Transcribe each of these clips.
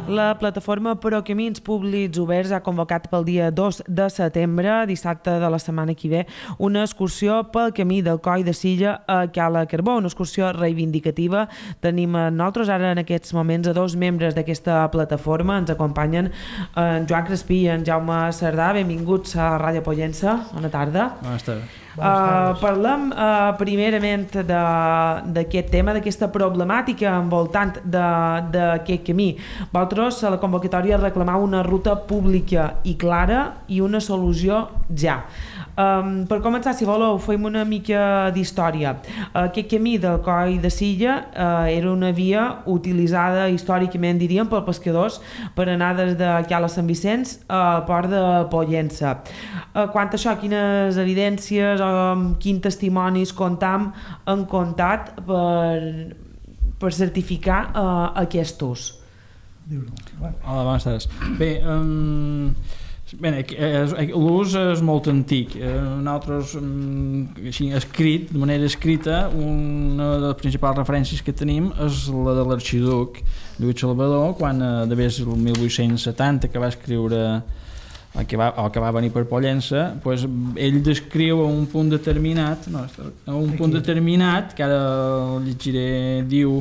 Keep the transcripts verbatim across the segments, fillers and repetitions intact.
La plataforma Pro Camins Públics Oberts ha convocat pel dia dos de setembre, dissabte de la setmana que ve, una excursió pel camí del Coll de Silla a Cala Carbó, una excursió reivindicativa. Tenim nosaltres ara en aquests moments a dos membres d'aquesta plataforma. Ens acompanyen en Joan Crespí i en Jaume Cerdà. Benvinguts a Ràdio Pollença. Bona tarda. Bona tarda. Uh, parlem uh, primerament d'aquest tema, d'aquesta problemàtica envoltant d'aquest camí. Vosaltres a la convocatòria reclamau una ruta pública i clara i una solució ja. Um, per començar, si voleu, fem una mica d'història. Aquest camí del Coll de Silla uh, era una via utilitzada històricament, diríem, per pescadors per anar des de Cala Sant Vicenç al port de Pollença. Uh, quant a això, quines evidències o um, quins testimonis comptam han comptat per, per certificar uh, aquests? Hola, bones tardes. Bé, um... Bé, l'ús és molt antic. Nosaltres, així, escrit, de manera escrita, una de les principals referències que tenim és la de l'arxiduc Lluís Salvador, quan d'haver el mil vuit-cents setanta que va escriure el que va, el que va venir per Pollença, doncs ell descriu a un punt determinat, no, a un punt determinat, que ara el llegiré, diu,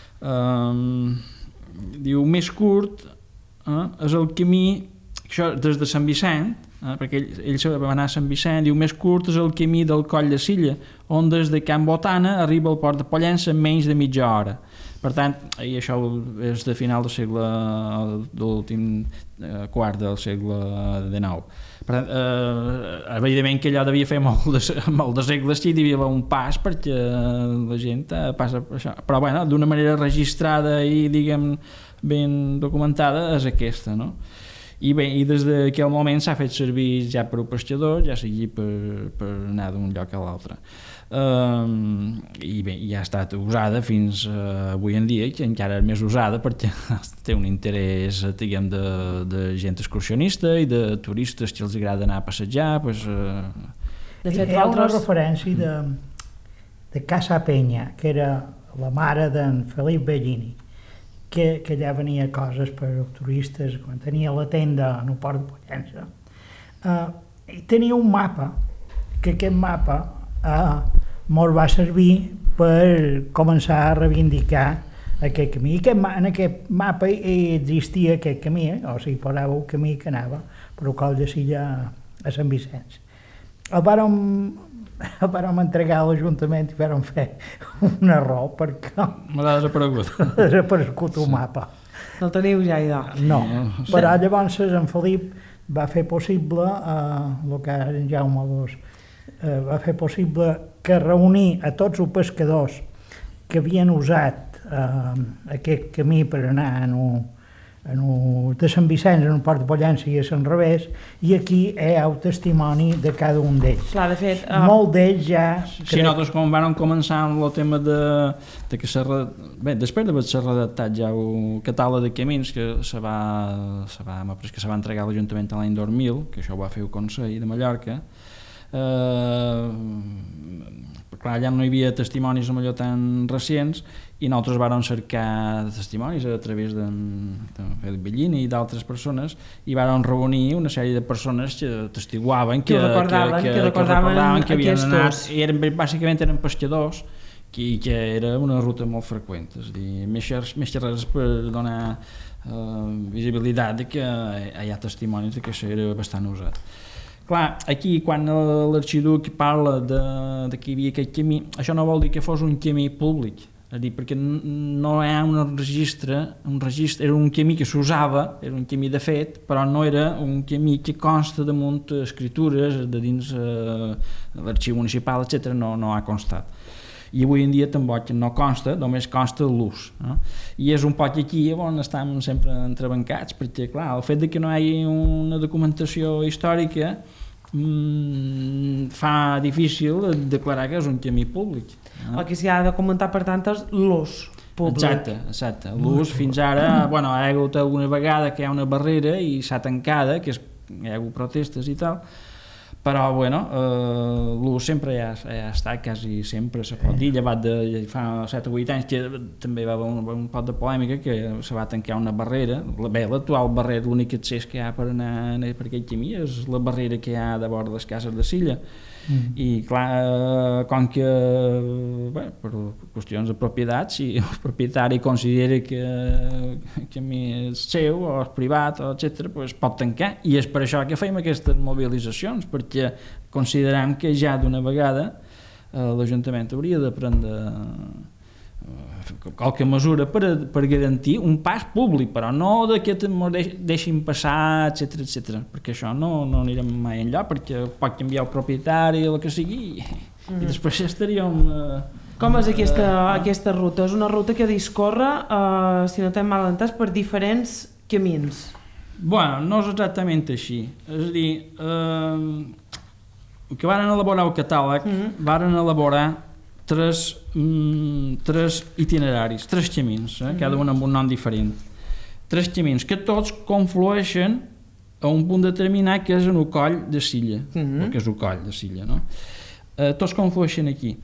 um, diu més curt, eh, és el camí. Això des de Sant Vicent, eh, perquè ell, ell va anar a Sant Vicent, diu més curt és el camí del Coll de Silla, on des de Can Botana arriba al port de Pollença en menys de mitja hora. Per tant, i això és de final del segle, de l'últim eh, quart del segle dinou. Per tant, eh, evidentment que allò devia fer molt de, molt de segles, sí, devia haver un pas perquè la gent eh, passa per això. Però bueno, d'una manera registrada i, diguem, ben documentada és aquesta, no? I bé, i des d'aquell moment s'ha fet servir ja per un pescador, ja sigui per, per anar d'un lloc a l'altre. Um, I bé, ja ha estat usada fins uh, avui en dia, que encara és més usada perquè té un interès, diguem, de, de gent excursionista i de turistes que els agrada anar a passejar. Pues, uh... De fet, hi ha una referència de, de Casa Penya, que era la mare d'en Felip Bellini, que, que allà venia coses per turistes, quan tenia la tenda en el port de Pollença. Uh, i tenia un mapa, que aquest mapa uh, molt va servir per començar a reivindicar aquest camí. I aquest, en aquest mapa existia aquest camí, eh? O sigui, posava un camí que anava per el Coll de Silla a Sant Vicenç. El vàrem, el vàrem entregar a l'Ajuntament i vàrem fer un error perquè m'ha desaparegut. ha desaparegut el mapa. No el teniu ja, idò? No, però llavors en Felip va fer possible, eh, el que en Jaume dos, eh, va fer possible que reunir a tots els pescadors que havien usat eh, aquest camí per anar en un, en un, de Sant Vicenç, en un port de Pollença i a Sant Revés, i aquí hi ha el testimoni de cada un d'ells. Clar, de fet... Uh... Molt d'ells ja... Sí, crec... nosaltres quan vam començar amb el tema de, de que s'ha... Bé, després d'haver-se redactat ja el catàleg de camins que se va, se va, que se va entregar a l'Ajuntament l'any dos mil, que això ho va fer el Consell de Mallorca, eh, clar, allà no hi havia testimonis amb allò tan recents i nosaltres vàrem cercar testimonis a través de, de Felip Bellini i d'altres persones i vàrem reunir una sèrie de persones que testiguaven que, que recordaven que, que, que, recordaven recordaven que havien aquestos. anat i eren, bàsicament eren pescadors que, que era una ruta molt freqüent, és a dir, més, més que res per donar eh, visibilitat de que hi ha testimonis de que això era bastant usat. Clar, aquí quan l'arxiduc parla de, de que hi havia aquest camí, això no vol dir que fos un camí públic, és a dir, perquè no hi ha un registre, un registre, era un camí que s'usava, era un camí de fet, però no era un camí que consta damunt escritures de dins eh, l'arxiu municipal, etcètera, no, no ha constat. I avui en dia tampoc no consta, només consta l'ús. No? I és un poc aquí on estem sempre entrebancats, perquè clar, el fet de que no hi hagi una documentació històrica mmm, fa difícil declarar que és un camí públic. No? El que s'hi ha de comentar, per tant, és l'ús públic. Exacte, exacte. L'ús fins ara, bueno, hi ha hagut alguna vegada que hi ha una barrera i s'ha tancada, que és, hi ha hagut protestes i tal, però bueno, eh, l'ús sempre ja, ja ha estat, quasi sempre se pot dir, llevat de fa set o vuit anys que també va haver un, un pot de polèmica que se va tancar una barrera, bé, l'actual barrera, l'únic accés que hi ha per anar per aquell camí és la barrera que hi ha de vora les cases de Silla. Mm. I clar, com que bé, per qüestions de propietat, si el propietari considera que el camí és seu o és privat, etcètera, pues pot tancar, i és per això que fem aquestes mobilitzacions, perquè considerem que ja d'una vegada eh, l'Ajuntament hauria de prendre eh, qualque mesura per, a, per garantir un pas públic, però no de que ens deix, deixin passar, etcètera, etcètera, perquè això no, no anirem mai enllà, perquè pot canviar el propietari o el que sigui, i, mm. i després ja estaríem... Eh, Com és aquesta, uh, aquesta ruta? És una ruta que discorre, uh, si no t'hem mal entès, per diferents camins. Bueno, no és exactament així. És a dir, eh, que varen elaborar el catàleg, mm-hmm. varen elaborar tres, mm, tres itineraris, tres camins, eh, mm-hmm. cada un amb un nom diferent. Tres camins que tots conflueixen a un punt determinat que és en el coll de Silla, mm-hmm. que és el coll de Silla, no? Eh, tots conflueixen aquí.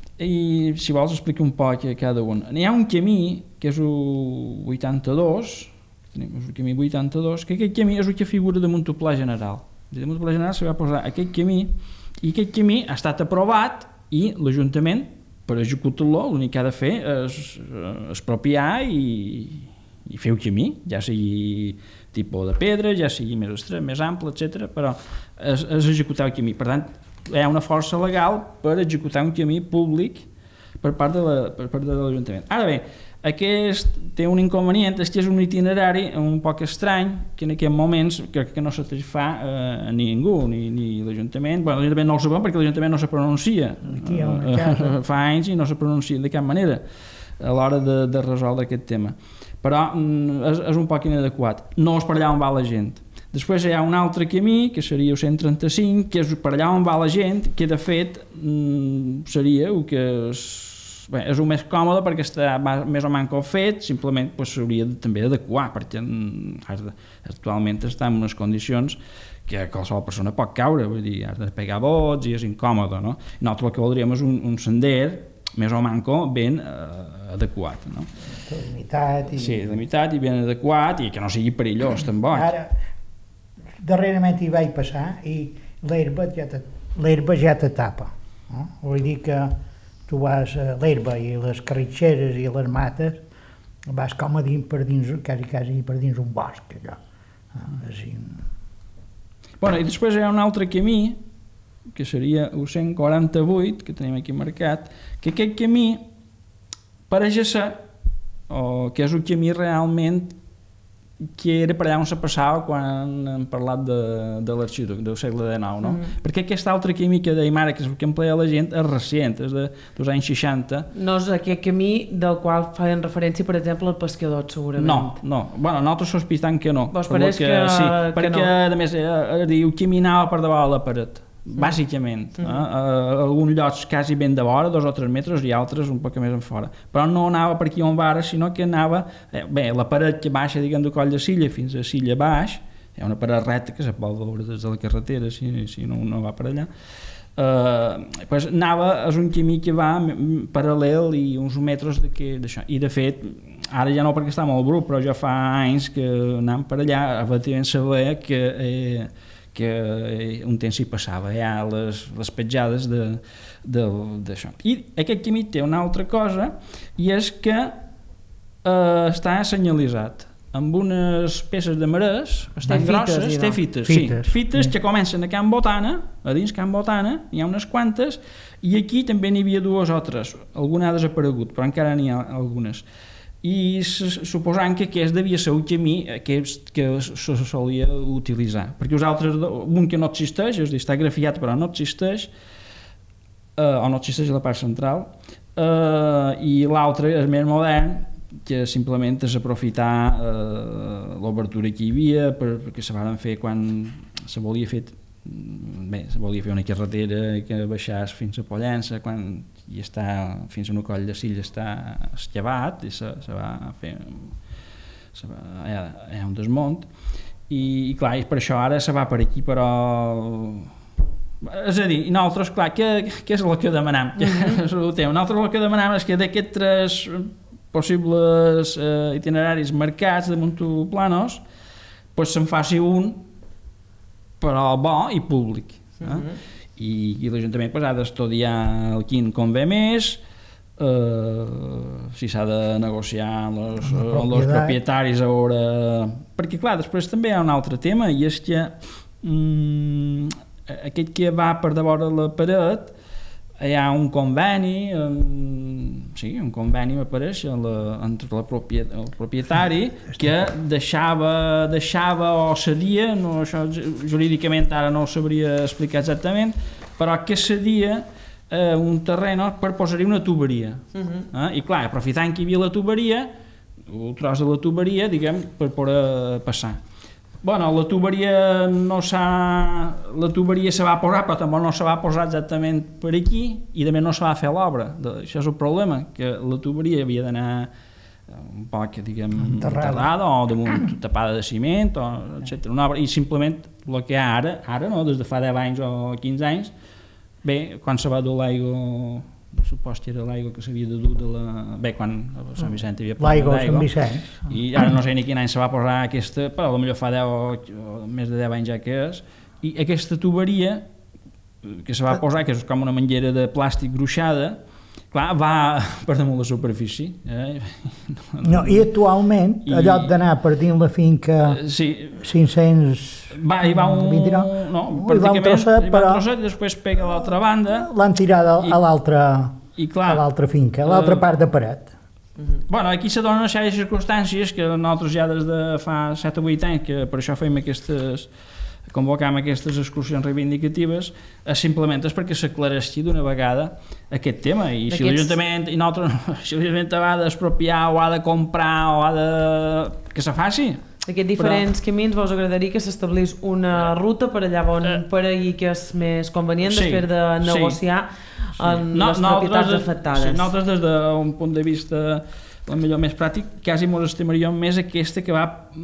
I si vols explico un poc a cada un. N'hi ha un camí que és el vuitanta-dos, tenim el camí vuitanta-dos, que aquest camí és el que figura damunt el pla general. Damunt el pla general se va posar aquest camí, i aquest camí ha estat aprovat i l'Ajuntament, per executar-lo, l'únic que ha de fer és expropiar i, i fer el camí, ja sigui tipus de pedra, ja sigui més estret, més ample, etcètera, però és, és executar el camí. Per tant, hi ha una força legal per executar un camí públic per part de, la, per part de l'Ajuntament. Ara bé, aquest té un inconvenient, és que és un itinerari un poc estrany, que en aquests moments crec que no se fa eh, a ningú, ni, ni l'Ajuntament, bueno, l'Ajuntament no el sabem perquè l'Ajuntament no se pronuncia, eh, fa anys i no se pronuncia de cap manera a l'hora de, de resoldre aquest tema. Però mm, és, és un poc inadequat, no és per allà on va la gent. Després hi ha un altre camí, que seria el cent trenta-cinc, que és per allà on va la gent, que de fet seria el que és, bé, és el més còmode perquè està més o menys fet, simplement s'hauria pues, també d'adequar, perquè actualment està en unes condicions que qualsevol persona pot caure, vull dir, has de pegar bots i és incòmode, no? I nosaltres el que voldríem és un, un sender més o menys ben eh, adequat, no? Limitat i... Sí, limitat i ben adequat i que no sigui perillós, tampoc. Ara, darrerament hi vaig passar i l'herba ja te, l'herba ja te tapa. No? Vull dir que tu vas a l'herba i les carritxeres i les mates, vas com a dins per dins, quasi, quasi per dins un bosc, allò. Així... Bueno, i després hi ha un altre camí, que seria el cent quaranta-vuit, que tenim aquí marcat, que aquest camí pareix ser, o que és un camí realment que era per allà on se passava quan hem parlat de, de l'arxiduc del segle dinou, no? Mm. Perquè aquest altre camí que dèiem ara, que és el que emplea la gent, és recent, és de, dels anys seixanta. No és aquest camí del qual feien referència, per exemple, al pescador, segurament. No, no. Bueno, nosaltres sospitem que no. Vos pareix que, que, sí, que perquè, no? a més, el camí anava per davant de la paret, mm. bàsicament. Mm. Eh? A alguns llocs quasi ben de vora, dos o tres metres, i altres un poc més en fora. Però no anava per aquí on va ara, sinó que anava... Eh, bé, la paret que baixa, diguem, del coll de Silla fins a Silla baix, hi ha una paret recta que se pot veure des de la carretera, si, si no, no va per allà. Eh, pues anava, és un camí que va paral·lel i uns metres d'això. I de fet, ara ja no perquè està molt brut, però ja fa anys que anàvem per allà, efectivament saber que... Eh, que un temps hi passava ja les, les petjades d'això. I aquest camí té una altra cosa, i és que eh, està senyalitzat amb unes peces de marès bastant grosses, fites, té fites, fites, sí, fites sí. que comencen a Can Botana, a dins Can Botana, hi ha unes quantes, i aquí també n'hi havia dues o tres, alguna ha desaparegut, però encara n'hi ha algunes. I suposant que aquest devia ser un camí aquest que se solia utilitzar, perquè els altres, un que no existeix, és a dir, està grafiat però no existeix, eh, o no existeix a la part central, eh, i l'altre és més modern, que simplement és aprofitar eh, l'obertura que hi havia, perquè se van fer quan se volia fer bé, se volia fer una carretera que baixés fins a Pollença, quan i està fins a un coll de Silla està escavat i se, se va fer se va, hi, ha, hi ha un desmunt i, i clar, i per això ara se va per aquí, però És a dir, nosaltres, clar, què, què és el que demanem? Mm-hmm. Nosaltres el que demanem és que d'aquests tres possibles eh, itineraris marcats de Montoplanos pues se'n faci un però bo i públic. Eh? Mm-hmm. I, i l'Ajuntament pues, ha d'estudiar el quin convé més, Uh, si s'ha de negociar amb els, amb els propietaris a veure... Perquè clar, després també hi ha un altre tema i és que um, aquest que va per davant la paret hi ha un conveni um, sí, un conveni m'apareix la, entre la propiet, el propietari que deixava, deixava o cedia, no, això jurídicament ara no ho sabria explicar exactament, però que cedia Eh, un terreny per posar-hi una tuberia. Uh-huh. eh? I clar, aprofitant que hi havia la tuberia, el tros de la tuberia, diguem, per poder passar. Bueno, la tuberia no s'ha... La tuberia se va posar, però també no se va posar exactament per aquí i també no se va fer l'obra. Això és el problema, que la tuberia havia d'anar un poc, diguem, enterrada o damunt tapada de ciment, o, etcètera. Una obra, i simplement el que hi ha ara, ara no, des de fa deu anys o quinze anys, bé, quan se va dur l'aigua, supos que era l'aigua que s'havia de dur de la... Bé, quan a Sant Vicent hi havia l'aigua a Sant Vicent. I ara no sé ni quin any se va posar aquesta, però potser fa deu o més de deu anys ja que és, i aquesta tuberia que se va posar, que és com una manguera de plàstic gruixada, clar, va per damunt la superfície. Eh? No, i actualment, I... a lloc d'anar per dins la finca sí. cinc-cents va, hi va un... vint-i-nou, no, hi va un trosset, hi va un trosset i després pega a l'altra banda. L'han tirat a, i, a l'altra a l'altra finca, a l'altra uh, part de paret. Uh-huh. Bueno, aquí se donen una sèrie de circumstàncies que nosaltres ja des de fa set o vuit anys, que per això fem aquestes... convocam aquestes excursions reivindicatives, és simplement és perquè s'aclareixi d'una vegada aquest tema, i si l'Ajuntament i nosaltres, si l'Ajuntament ha d'expropiar o ha de comprar o ha de... que se faci. Aquests diferents Però... camins vos agradaria que s'establís una ruta per allà on eh... per allí que és més convenient sí, després de negociar sí, sí. en no, les propietats des, afectades. Sí, nosaltres des d'un punt de vista el millor més pràctic, quasi ens estimaríem més aquesta que va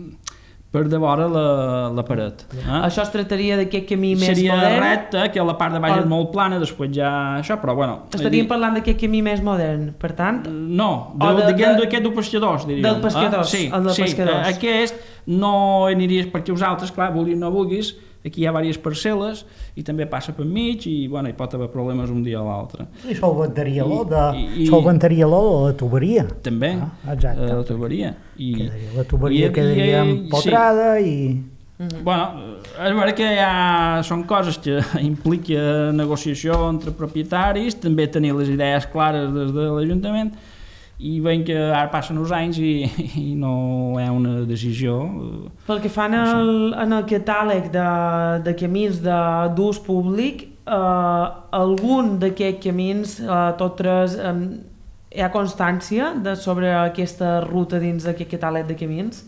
per de vora la, la paret. Eh? Això es tractaria d'aquest camí més Seria modern? Seria recte, que la part de baix és molt plana, després ja això, però bueno... Estaríem dir... parlant d'aquest camí més modern, per tant? No, de, de, de, d'aquest del pescadors, diríem. Del pescadors, eh? sí, el del sí, pescadors. Aquest no aniries perquè els altres, clar, vulguis no vulguis, aquí hi ha diverses parcel·les i també passa per mig i, bueno, hi pot haver problemes un dia o l'altre. I solventaria-lo de, i, solventaria-lo de la tuberia. També, ah, exacte. La tuberia. I, quedaria, la tuberia i, quedaria i, empotrada sí. i... Mm-hmm. Bueno, és vera que ja són coses que implica negociació entre propietaris, també tenir les idees clares des de l'Ajuntament, i veiem que ara passen uns anys i, i no hi ha una decisió. Pel que fan el, en el catàleg de, de camins d'ús públic, eh, algun d'aquests camins, eh, tots tres, eh, hi ha constància de, sobre aquesta ruta dins d'aquest catàleg de camins?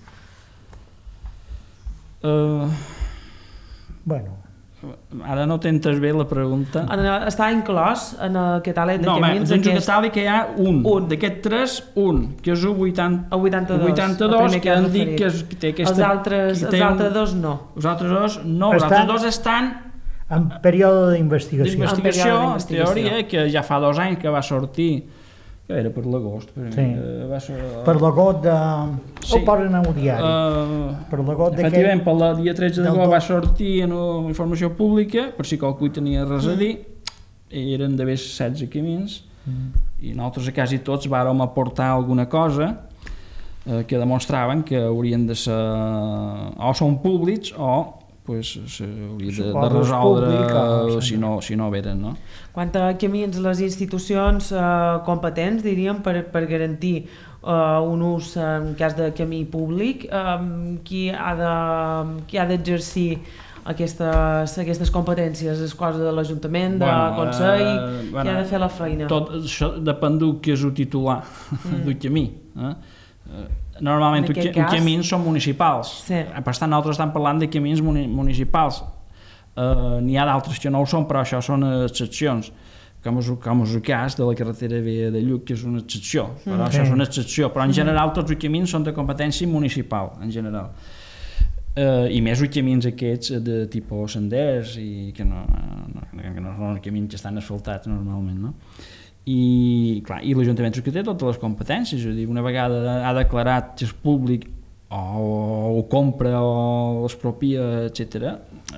Uh, bueno... Ara no t'entes bé la pregunta. Està inclòs en el catàleg de no, camins? No, dins el catàleg que hi ha un. un. D'aquests tres, un, que és el vuitanta, el vuitanta-dos, vuitanta-dos que, que han dit que, és, que té aquesta... Els altres, els altres dos no. Els altres dos no, els altres dos estan... En període d'investigació. D'investigació, en teoria, que ja fa dos anys que va sortir, que era per l'agost. Per, sí. va ser, per l'agost de... Sí. Ho posen al diari. Uh, per l'agost d'aquest... Efectivament, per la dia tretze d'agost va sortir en una informació pública, per si qualcú tenia res a dir, i eren d'haver setze camins, mm. i nosaltres a quasi tots vàrem aportar alguna cosa eh, que demostraven que haurien de ser... o són públics o pues, s'hauria de, de resoldre públic, si no, si no veren, no? Quant a camins, les institucions eh, competents, diríem, per, per garantir eh, un ús en cas de camí públic, eh, qui ha de, qui ha d'exercir aquestes, aquestes competències? És cosa de l'Ajuntament, del bueno, Consell, eh, bueno, qui ha de fer la feina? Tot això depèn del que és el titular mm. del camí. Eh? Normalment els cas... camins són municipals, sí. Per tant nosaltres estem parlant de camins municipals. Uh, n'hi ha d'altres que no ho són, però això són excepcions, com és, com és el cas de la carretera vella de Lluc, que és una excepció, però mm. això és una excepció, però en general tots els camins són de competència municipal, en general. Uh, i més els camins aquests de tipus senders i que no, no, que no són els camins que estan asfaltats normalment, no? I, clar, i l'Ajuntament és que té totes les competències, és a dir, una vegada ha declarat que és públic o ho compra o l'expropia, etcètera,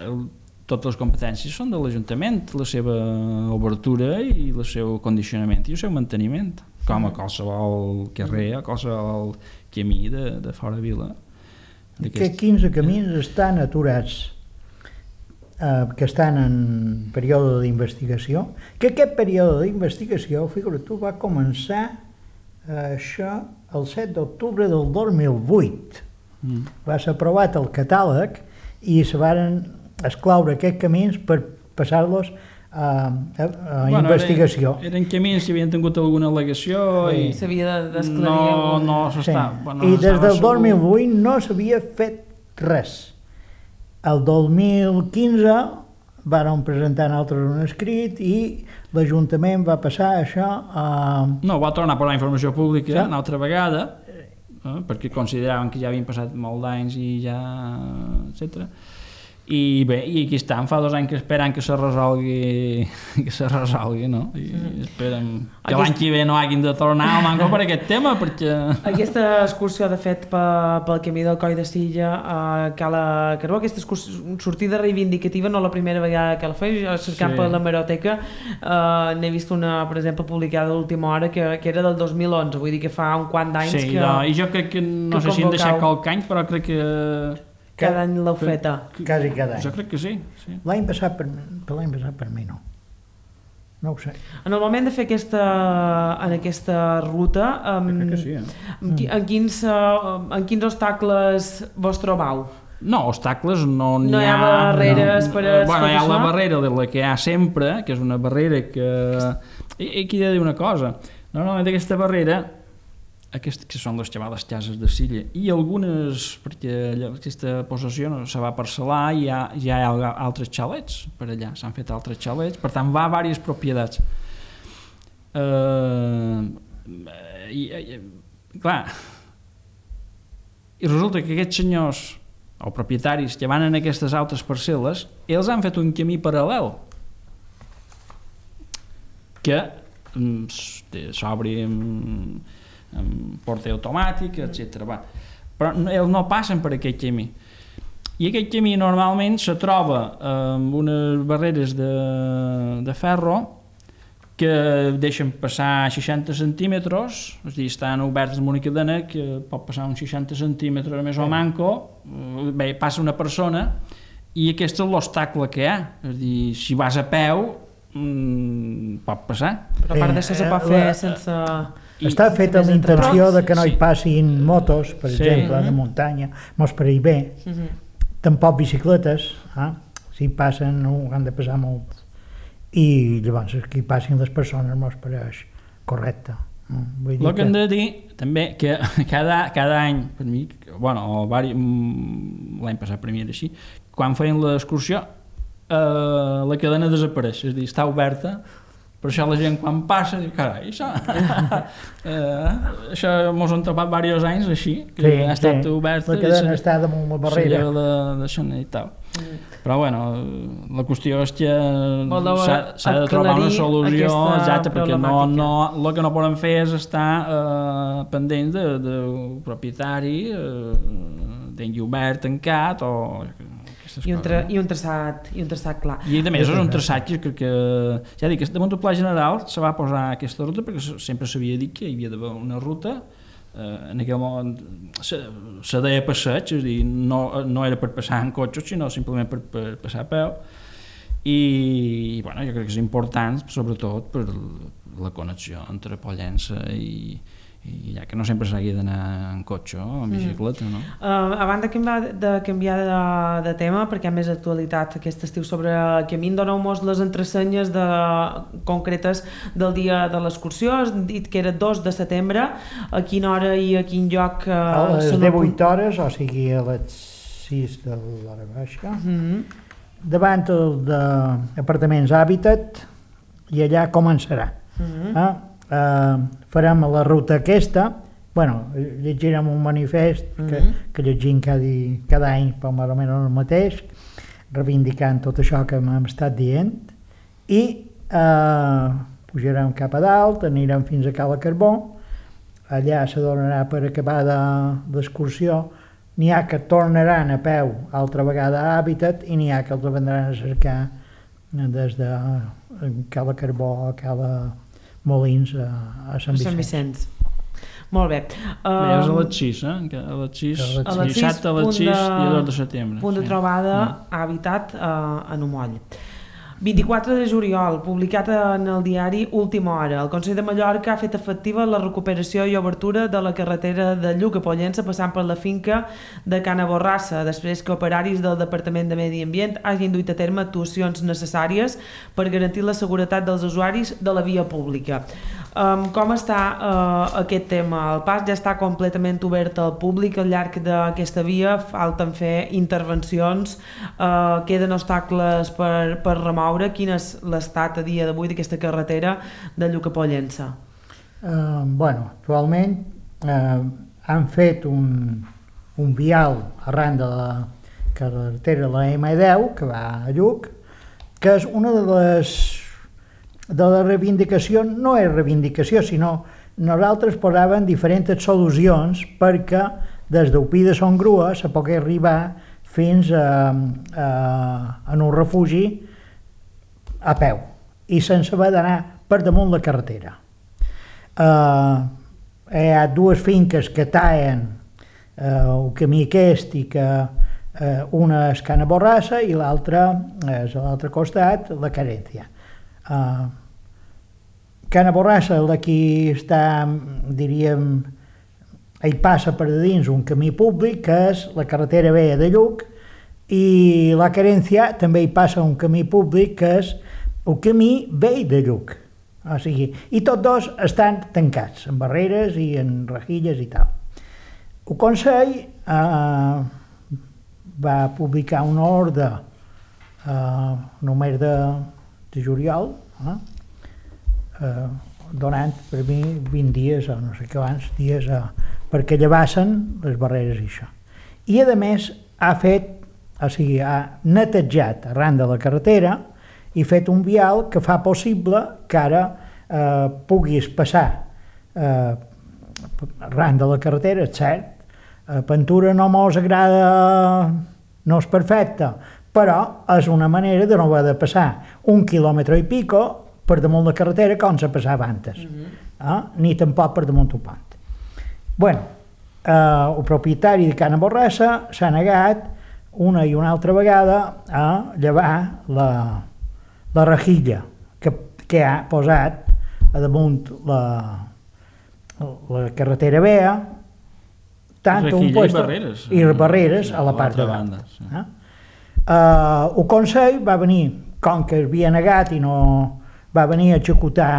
totes les competències són de l'Ajuntament, la seva obertura i el seu condicionament i el seu manteniment, com a qualsevol carrer o qualsevol camí de, de fora vila. Que quinze camins estan aturats, eh, que estan en període d'investigació, que aquest període d'investigació, figura tu, va començar eh, això el set d'octubre del dos mil vuit. Mm. Va ser aprovat el catàleg i se varen excloure aquests camins per passar-los a, a, a bueno, investigació. Eren, eren camins que havien tingut alguna al·legació sí. i s'havia d'esclarir. No, no s'està... Sí. Bueno, I des del dos mil vuit no s'havia fet res. El dos mil quinze varen presentar altres un escrit i l'Ajuntament va passar això a... No, va tornar a posar informació pública sí. una altra vegada, eh, perquè consideraven que ja havien passat molt d'anys i ja... etcètera. I bé, i aquí estan, fa dos anys que esperant que se resolgui, que se resolgui, no? I mm. esperem que Aquest... l'any que ve no hagin de tornar al manco per aquest tema, perquè... Aquesta excursió, de fet, pel camí del Coll de Silla, a Cala Carbó, aquesta sortida reivindicativa, no la primera vegada que la faig, cercant sí. per l'hemeroteca, eh, n'he vist una, per exemple, publicada a l'última hora, que, que era del dos mil onze, vull dir que fa un quant d'anys sí, que... Sí, no, i jo crec que, no que sé si hem deixat qualque any, però crec que... Cada any l'heu feta. Quasi cada any. Jo crec que sí. sí. L'any passat, per, per l'any passat per mi no. No ho sé. En el moment de fer aquesta, en aquesta ruta, um, crec que sí, eh? en, qui, en, quins, uh, en quins obstacles vos trobau? No, obstacles no n'hi ha... No hi ha barreres no. per a bueno, hi ha això? la barrera de la que hi ha sempre, que és una barrera que... I aquí he de dir una cosa. Normalment aquesta barrera, aquestes que són les xavades cases de Silla, i algunes, perquè aquesta possessió no se va parcel·lar i ja, ja hi ha altres xalets per allà, s'han fet altres xalets, per tant va a diverses propietats. Uh, i, i, clar, i resulta que aquests senyors o propietaris que van en aquestes altres parcel·les, ells han fet un camí paral·lel que s'obri amb amb porta automàtica, etcètera. Però ells no passen per aquest camí. I aquest camí normalment se troba amb unes barreres de, de ferro que deixen passar seixanta centímetres, és a dir, estan oberts amb una cadena que pot passar uns seixanta centímetres més o manco, bé, passa una persona i aquest és l'obstacle que hi ha, és a dir, si vas a peu mmm, pot passar. Però a part d'això se pot fer sense... I està fet amb intenció de que no hi passin motos, per sí. exemple, de muntanya, mos per ahir bé, uh-huh. tampoc bicicletes, eh? si passen no han de pesar molt, i llavors que hi passin les persones mos pareix correcte. Vull dir el que hem de dir també que cada, cada any, per mi, bueno, o vari, l'any passat per mi era així, quan feien l'excursió eh, la cadena desapareix, és a dir, està oberta. Per això la gent quan passa diu, carai, això, eh, això mos han tapat diversos anys així, que sí, ha estat sí. oberta. La cadena està damunt la barrera. De, d'això i tal. Mm. Però bueno, la qüestió és que s'ha de trobar una solució exacta, perquè no, no, el que no poden fer és estar eh, pendent de, de propietari, eh, tingui obert, tancat o... I un, tra i un traçat i un traçat clar. I a més és un traçat que, que, que ja dic, damunt del pla general se va posar aquesta ruta perquè sempre s'havia dit que hi havia d'haver una ruta eh, en aquell moment se, se deia passeig, és a dir, no, no era per passar en cotxes sinó simplement per, per passar a peu i, i bueno, jo crec que és important sobretot per la connexió entre Pollença i i ja que no sempre s'hagi d'anar en cotxe o en bicicleta, no? Uh, abans de canviar, de, canviar de, de tema, perquè hi ha més actualitat aquest estiu sobre el camí, doneu-nos les entressenyes de, concretes del dia de l'excursió. Has dit que era dos de setembre, a quina hora i a quin lloc? Uh, a les divuit hores, o sigui a les sis de l'hora baixa, mm-hmm. davant d'apartaments Hàbitat, i allà començarà. Mm-hmm. eh? Uh, farem la ruta aquesta, bueno, llegirem un manifest que, Mm-hmm. que llegim cada, cada any, per més o menys el mateix, reivindicant tot això que hem estat dient, i eh, pujarem cap a dalt, anirem fins a Cala Carbó, allà se donarà per acabar l'excursió, n'hi ha que tornaran a peu altra vegada a Hàbitat i n'hi ha que els vendran a cercar des de Cala Carbó a Cala Molins a, a Sant Vicenç. Sant Vicenç. Molt bé. Um, bé, és a les sis, eh? A les sis, a les sis, dissabte a les sis i el dos de setembre. Punt de trobada mm. Hàbitat uh, a Nomoll. vint-i-quatre de juliol, publicat en el diari Última Hora. El Consell de Mallorca ha fet efectiva la recuperació i obertura de la carretera de Lluc a Pollença passant per la finca de Cana Borrassa, després que operaris del Departament de Medi Ambient hagin duit a terme actuacions necessàries per garantir la seguretat dels usuaris de la via pública. Um, com està uh, aquest tema? El pas ja està completament obert al públic al llarg d'aquesta via, falten fer intervencions, uh, queden obstacles per, per remoure. Quin és l'estat a dia d'avui d'aquesta carretera de Lluc a Pollença? Uh, bueno, actualment uh, han fet un, un vial arran de la carretera de la ema deu que va a Lluc, que és una de les de la reivindicació, no és reivindicació, sinó nosaltres posàvem diferents solucions perquè des d'Upí de Son Grua se pogués arribar fins a, a, a un refugi a peu i sense haver d'anar per damunt la carretera. Uh, hi ha dues finques que tallen uh, el camí aquest i que uh, una és Cana Borrassa i l'altra és a l'altre costat, la Carència. Uh, Cana Borrassa, d'aquí està, diríem, hi passa per dins un camí públic que és la carretera vella de Lluc i la Carència també hi passa un camí públic que és el camí vell de Lluc. O sigui, i tots dos estan tancats, en barreres i en rejilles i tal. El Consell eh, va publicar una ordre eh, només de, de juliol, eh, eh, donant per mi vint dies o no sé què abans, dies eh, perquè llevassen les barreres i això. I a més ha fet, o sigui, ha netejat arran de la carretera i fet un vial que fa possible que ara eh, puguis passar eh, arran de la carretera, és cert, eh, pintura no mos agrada, no és perfecta, però és una manera de no haver de passar un quilòmetre i pico per damunt la carretera com se passava antes, mm-hmm. eh? Ni tampoc per damunt un pont. Bueno, eh, el propietari de Cana Borrassa s'ha negat una i una altra vegada a llevar la, la rejilla que, que ha posat a damunt la, la carretera vella, tant un puesto, i barreres, i barreres a la part de banda. Sí. Eh? Uh, el Consell va venir, com que es havia negat i no va venir a executar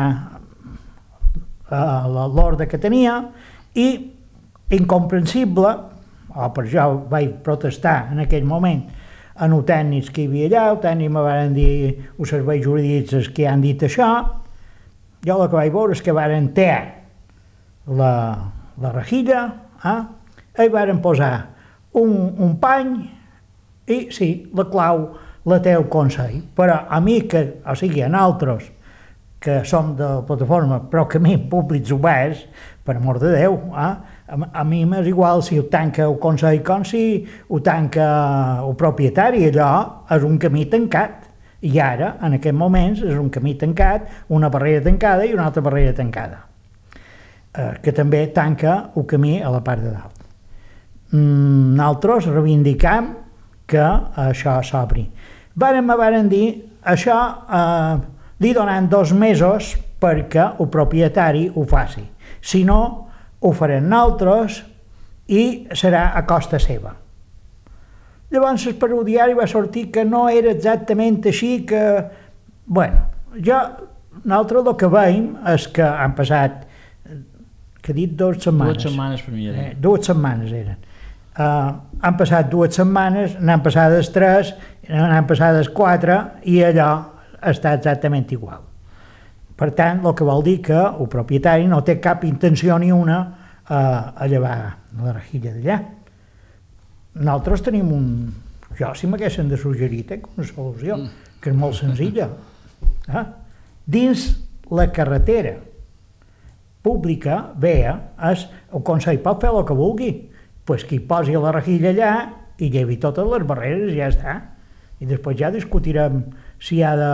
uh, l'ordre que tenia i incomprensible, o per això vaig protestar en aquell moment en els tècnics que hi havia allà, els tècnics me van dir, els serveis jurídics que han dit això, jo el que vaig veure és que varen tear la, la rejilla, eh? I varen posar un, un pany i sí, la clau la té el Consell, però a mi que, o sigui, a nosaltres que som de la plataforma però camí públics oberts, per amor de Déu, eh? a, a mi m'és igual si ho tanca el Consell com si ho tanca el propietari, allò és un camí tancat, i ara, en aquests moments, és un camí tancat, una barrera tancada i una altra barrera tancada, eh, que també tanca el camí a la part de dalt. Mm, nosaltres reivindicam que això s'obri. Varen, me varen dir, això eh, li donen dos mesos perquè el propietari ho faci. Si no, ho farem nosaltres i serà a costa seva. Llavors el periodiari va sortir que no era exactament així, que... Bueno, jo, nosaltres el que veiem és que han passat, que he dit, dues setmanes. Dues setmanes per mi eren. Eh, dues setmanes eren. Uh, han passat dues setmanes, n'han passades tres, n'han passades quatre i allò està exactament igual. Per tant, el que vol dir que el propietari no té cap intenció ni una a, a llevar la rejilla d'allà. Nosaltres tenim un... Jo, si m'haguessin de suggerir, tenc una solució, que és molt senzilla. Eh? Dins la carretera pública, vea, és, el Consell pot fer el que vulgui, pues qui posi la rejilla allà i llevi totes les barreres i ja està. I després ja discutirem si ha de,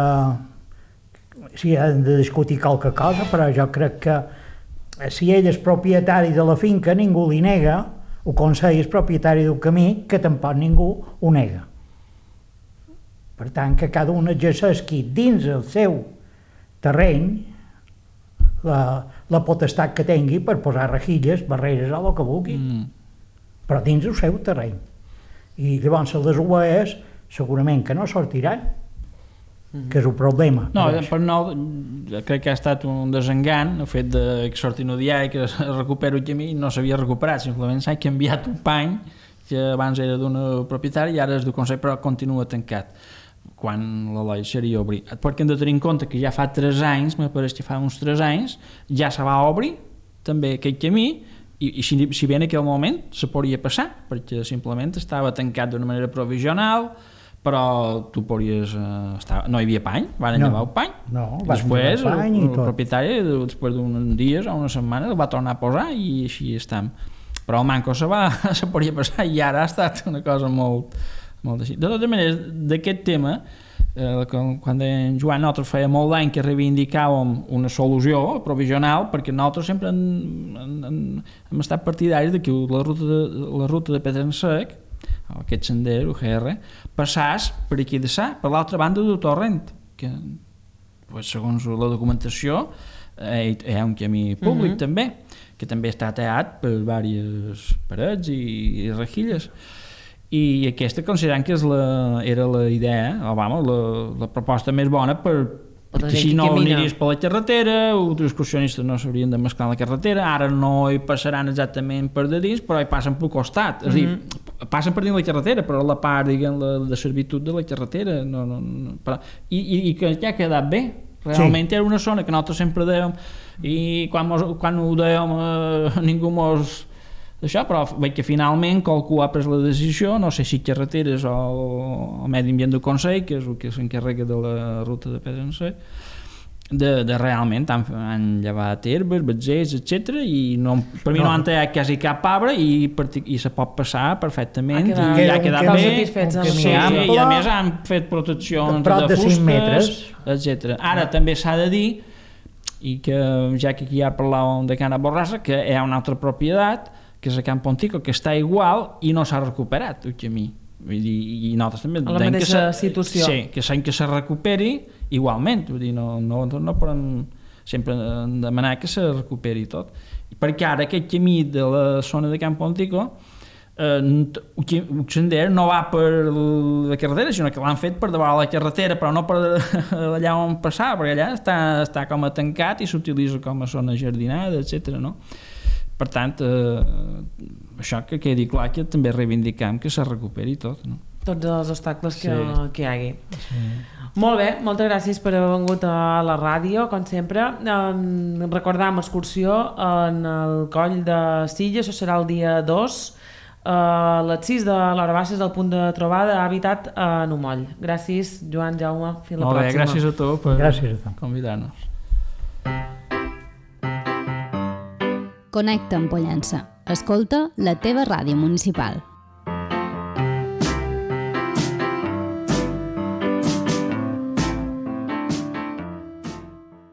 si ha de discutir qualque cosa, però jo crec que si ell és propietari de la finca, ningú li nega, el Consell és propietari del camí, que tampoc ningú ho nega. Per tant, que cada un exerceixi dins el seu terreny la, la potestat que tingui per posar rejilles, barreres o el que vulgui, mm. però dins el seu terreny. I llavors les U E S segurament que no sortiran, mm. que és un problema. No, per no, crec que ha estat un desengant el fet de que sortin un diari que es recupera el camí i no s'havia recuperat, simplement s'ha canviat un pany que abans era d'un propietari i ara és del Consell, però continua tancat quan la llei seria obrir. Perquè hem de tenir en compte que ja fa tres anys, me pareix que fa uns tres anys, ja se va obrir també aquest camí i, i si, si bé en aquell moment se podria passar, perquè simplement estava tancat d'una manera provisional, però tu podries... Eh, estar, no hi havia pany, van no, llevar el pany. No, després el, pany el, el propietari, després d'uns dies o una setmana, el va tornar a posar i així estem. Però el manco se, va, se podria passar i ara ha estat una cosa molt... molt així. De totes maneres, d'aquest tema, eh, quan en Joan nosaltres feia molt d'any que reivindicàvem una solució provisional, perquè nosaltres sempre hem, hem, hem estat partidaris de que la ruta de, la ruta de Pedra en Sec, aquest sender, U G R, passàs per aquí de Sà, per l'altra banda del torrent, que pues, segons la documentació eh, hi ha un camí públic mm-hmm. també, que també està tallat per diverses parets i, i rejilles. I aquesta considerant que és la, era la idea, o vamos, la, la proposta més bona per, perquè així no aniries per la carretera, els excursionistes no s'haurien de mesclar la carretera, ara no hi passaran exactament per de dins, però hi passen pel costat, és a mm-hmm. dir, passen per dins la carretera, però la part, diguem, la, de servitud de la carretera, no, no, no, però, i, i, i que ja ha quedat bé, realment sí. Era una zona que nosaltres sempre dèiem, i quan, mos, quan ho dèiem eh, ningú mos... Això, però veig que finalment qualcú ha pres la decisió, no sé si carreteres o el Medi Ambient del Consell, que és el que s'encarrega de la ruta de Pedra en Sec, de, de realment han, han llevat herbes, batzers, etcètera, i no, per mi no, no han tallat quasi cap arbre i, i se pot passar perfectament ha quedat, i ha quedat bé, sí, i a més han fet proteccions de, de fustes, etcètera. Ara no. També s'ha de dir, i que ja que aquí ja parlàvem de Cana Borrassa, que hi ha una altra propietat que és a Camp Pontico, que està igual i no s'ha recuperat el camí. Vull dir, i nosaltres també... A la mateixa que situació. Sí, que s'han que se recuperi igualment. Vull dir, no, no, no podem sempre demanar que se recuperi tot. Perquè ara aquest camí de la zona de Camp Pontico, eh, el sender no va per la carretera, sinó que l'han fet per davant la carretera, però no per allà on passar, perquè allà està, està com a tancat i s'utilitza com a zona jardinada, etcètera, no? Per tant, eh, això que quedi clar que també reivindicam que se recuperi tot, no? Tots els obstacles que, sí. que hi hagi. Sí. Molt bé, moltes gràcies per haver vingut a la ràdio, com sempre. Eh, recordam excursió en el Coll de Silla, això serà el dia dos, eh, a les sis de l'hora baixa és el punt de trobada Habitat a Numoll. Gràcies, Joan, Jaume, fins la Molt pròxima. Bé, gràcies a tu per gràcies a tu. convidar-nos. Connecta amb Pollença. Escolta la teva ràdio municipal.